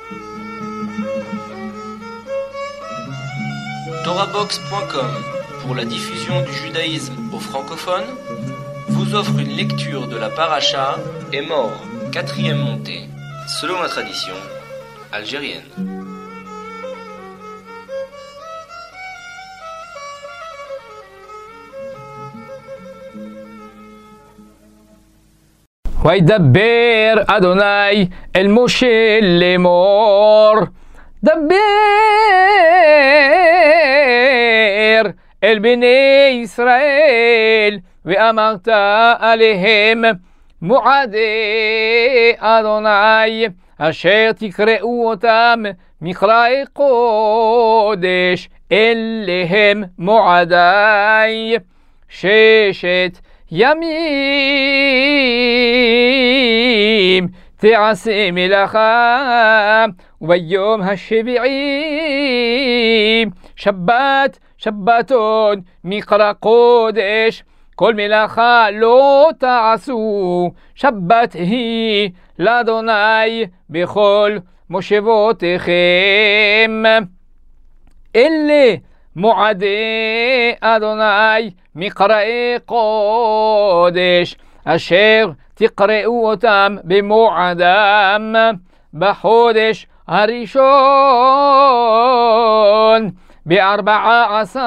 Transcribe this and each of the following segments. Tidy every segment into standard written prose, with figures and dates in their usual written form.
Torahbox.com, pour la diffusion du judaïsme aux francophones, vous offre une lecture de la paracha Est mort, 4e montée, selon la tradition algérienne. וידבר אדוני אל משה לאמור, דבר אל בני ישראל ואמרת עליהם מועדי אדוני אשר תקראו אותם מקראי קודש אליהם מועדי ששת ימים תעשה מלאכה וביום השביעי שבת שבתון מקרא קודש כל מלאכה לא תעשו שבת היא לאדוני בכל מושבותיכם אלה מועדי אדוני מקראי קודש אשר תקראו אותם במועדם בחודש הראשון ב14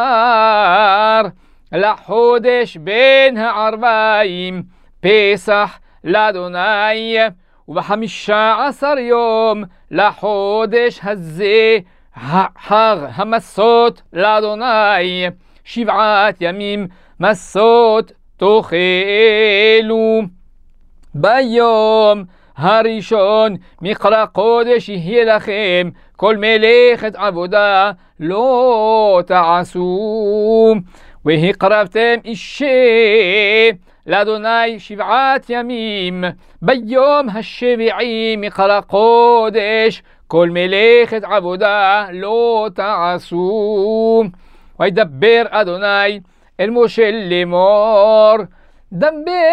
לחודש בין הערביים פסח לאדוני וב15 יום לחודש הזה חג המסות לאדוני 7 ימים מסות תאכלו ביום הראשון מקרא קודש יהיה לכם כל מלאכת עבודה לא תעשו והקרבתם אישה לאדוני 7 ימים ביום השביעי מקרא קודש כל מלאכת עבודה לא תעשו וידבר אדוני אל משה לאמור דבר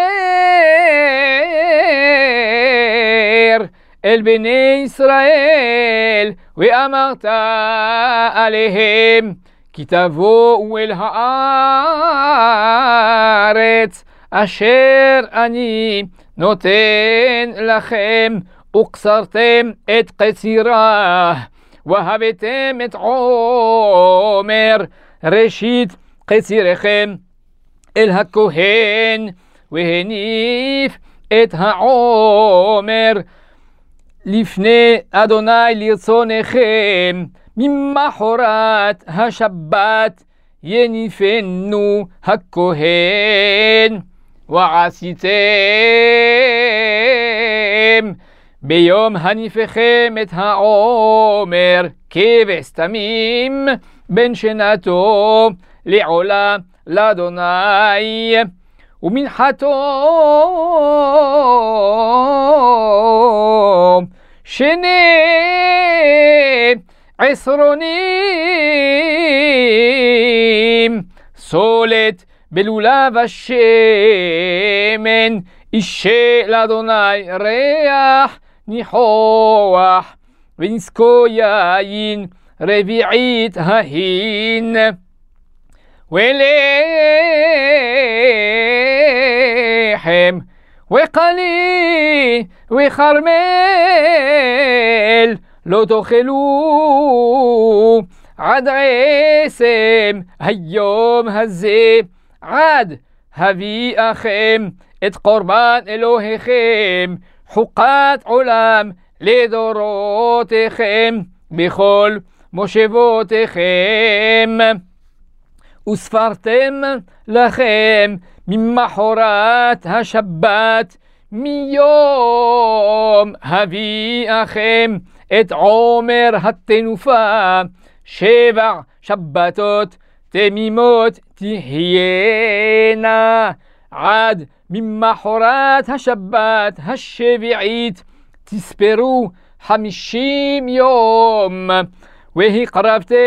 אל בני ישראל ואמרת עליהם כי תבואו אל הארץ אשר אני נותן לכם וקצרתם את קצירה והבאתם את עומר ראשית קצירכם אל הכהן והניף את העומר לפני אדוני לרצונכם ממחרת השבת יניפנו הכהן ועשיתם ביום הניפכם את העומר כבש תמים בן שנתו לעולה לאדוני ומנחתו 12 סולת בלולב השמן אישה לאדוני ריח ניחוח ונזקו יין רביעית ההין ולחם וקלי וחרמל לא תאכלו עד עצם היום הזה עד הביאכם את קורבן אלוהיכם חוקת עולם לדורותיכם בכל מושבותיכם וספרתם לכם ממחרת השבת מיום הביאכם את עומר התנופה 7 שבתות תמימות תהיינה עד ממחרת השבת השביעית תספרו 50 יום והקרבתם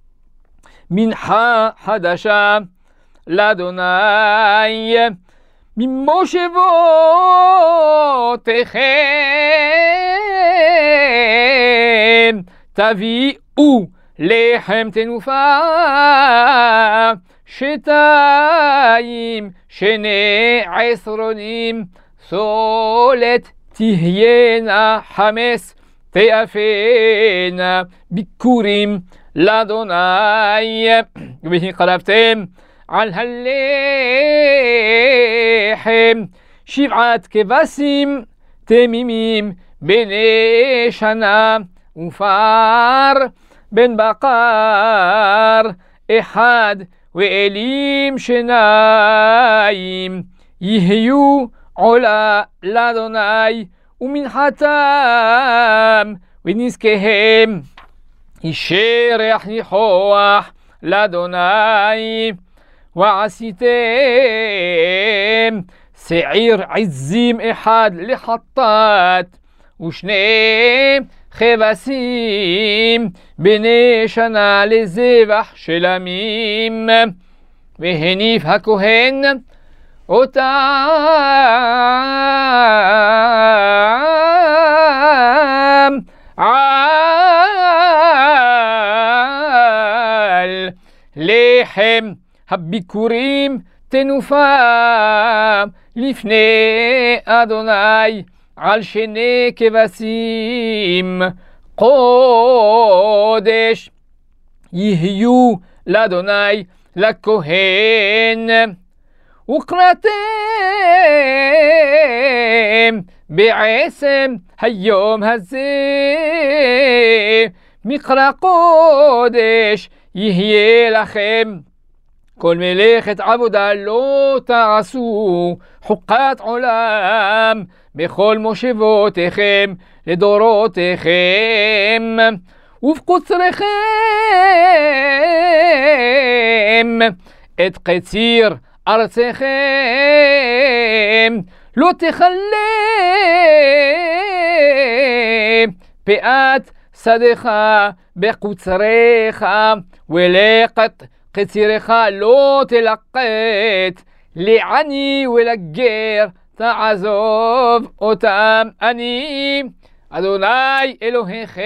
מנחה חדשה לאדוני ממושבותיכם תביאו לחם תנופה, שתיים שני עשרונים, סולת תהיינה חמס, תאפנה ביקורים לאדוני. והקרבתם על הלחם 7 כבשים תמימים בני שנה, ופר בן בקר 1, ואלים 2, יהיו עולה לאדוני, ומנחתם ונזקיהם ישרח ניחוח לאדוני. ועשיתם שעיר עזים 1 לחטאת, ו2 כבשים בני שנה לזבח שלמים. והניף הכהן אותם על לחם הביקורים תנופה לפני אדוני, על 2 כבשים קודש יהיו לאדוני לכהן. וקראתם בעצם היום הזה מקרא קודש יהיה לכם. כל מלאכת עבודה לא תעשו, חוקת עולם בכל מושבותיכם לדורותיכם. ובקוצריכם את קציר ארצכם לא תכלה פאת שדך בקוצריך, ולקט קצירך לא תלקט, לעני ולגר תעזוב אותם אני אדוני אלוהיכם.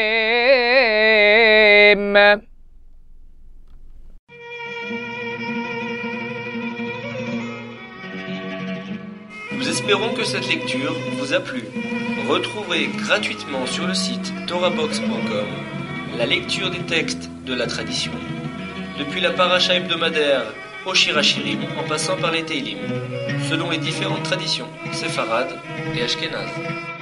Nous espérons que cette lecture vous a plu. Retrouvez gratuitement sur le site torahbox.com la lecture des textes de la tradition, depuis la paracha hebdomadaire au Shir HaShirim, en passant par les Teilim, selon les différentes traditions séfarades et ashkénazes.